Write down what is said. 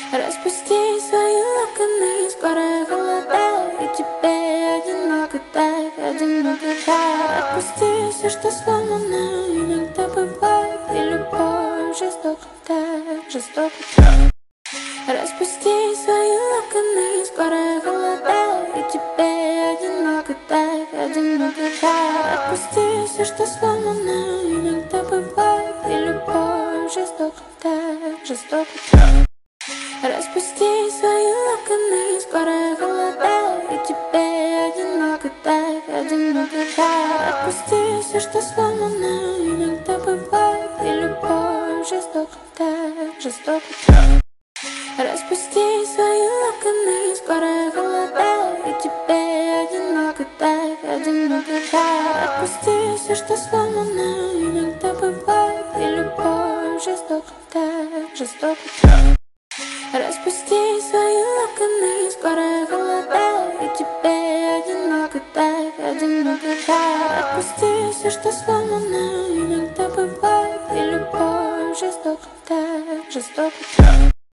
Распусти свои локоны, скоро холодает, тебе одиноко так, одиноко так. Отпусти все, что сломано, иногда бывает, и любовь жестоко так, жестоко так. Распусти свои локоны, скоро холодает, тебе одиноко так, одиноко так. Отпусти все, что сломано, иногда бывает, и любовь жестоко так, жестоко так. Распусти свои локоны, скоро холодает, тебе одиноко так, одиноко так. Отпусти все, что сломано, иногда бывает, и любовь жестоко так, жестоко так. Распусти свои локоны, скоро холодает, тебе одиноко так, одиноко так. Отпусти все, что сломано, иногда бывает, и любовь жестоко так, жестоко так. Распусти свои локоны, скоро холодает, тебе одиноко так, одиноко так. Отпусти все, что сломано, иногда бывает, и любовь жестоко так, жестоко так.